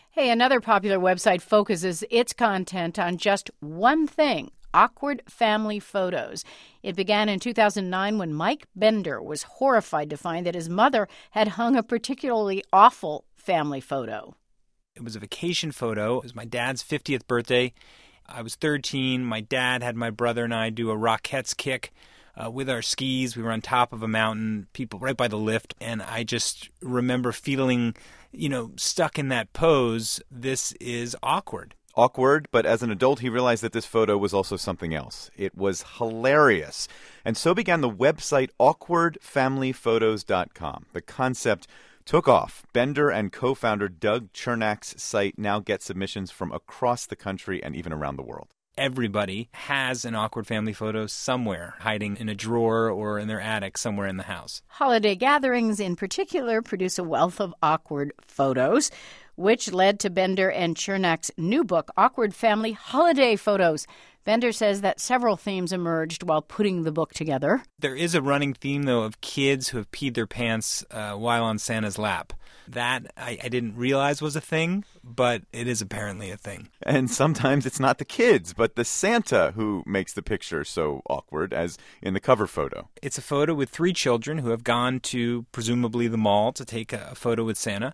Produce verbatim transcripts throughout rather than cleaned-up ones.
Hey, another popular website focuses its content on just one thing: awkward family photos. It began in two thousand nine when Mike Bender was horrified to find that his mother had hung a particularly awful family photo. It was a vacation photo. It was my dad's fiftieth birthday. I was thirteen. My dad had my brother and I do a Rockettes kick uh, with our skis. We were on top of a mountain, people right by the lift, and I just remember feeling, you know, stuck in that pose. This is awkward. Awkward, but as an adult, he realized that this photo was also something else. It was hilarious. And so began the website awkward family photos dot com. The concept took off. Bender and co-founder Doug Chernak's site now gets submissions from across the country and even around the world. Everybody has an awkward family photo somewhere, hiding in a drawer or in their attic somewhere in the house. Holiday gatherings in particular produce a wealth of awkward photos, which led to Bender and Chernak's new book, Awkward Family Holiday Photos. Bender says that several themes emerged while putting the book together. There is a running theme, though, of kids who have peed their pants uh, while on Santa's lap. That I, I didn't realize was a thing, but it is apparently a thing. And sometimes it's not the kids, but the Santa who makes the picture so awkward, as in the cover photo. It's a photo with three children who have gone to, presumably, the mall to take a photo with Santa.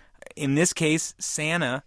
In this case, Santa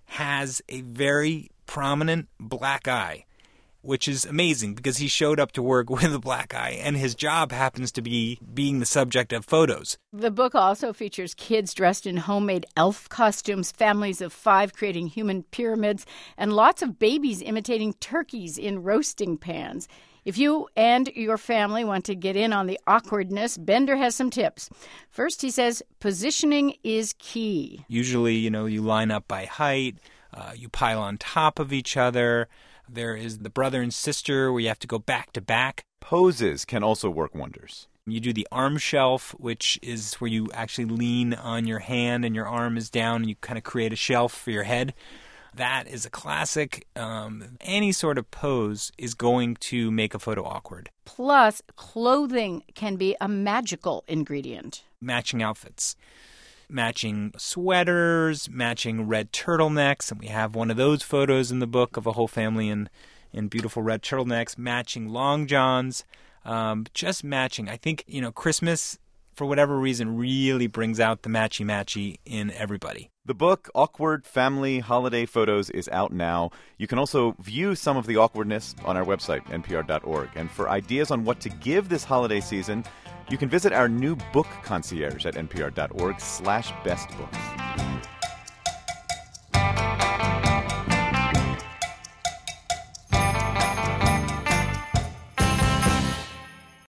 has a very prominent black eye, which is amazing because he showed up to work with a black eye, and his job happens to be being the subject of photos. The book also features kids dressed in homemade elf costumes, families of five creating human pyramids, and lots of babies imitating turkeys in roasting pans. If you and your family want to get in on the awkwardness, Bender has some tips. First, he says, positioning is key. Usually, you know, you line up by height, uh, you pile on top of each other. There is the brother and sister where you have to go back to back. Poses can also work wonders. You do the arm shelf, which is where you actually lean on your hand and your arm is down and you kind of create a shelf for your head. That is a classic. Um, any sort of pose is going to make a photo awkward. Plus, clothing can be a magical ingredient. Matching outfits. Matching sweaters, matching red turtlenecks. And we have one of those photos in the book of a whole family in, in beautiful red turtlenecks. Matching long johns. Um, just matching. I think, you know, Christmas, for whatever reason, really brings out the matchy-matchy in everybody. The book, Awkward Family Holiday Photos, is out now. You can also view some of the awkwardness on our website, N P R dot org. And for ideas on what to give this holiday season, you can visit our new book concierge at N P R dot org slash best books.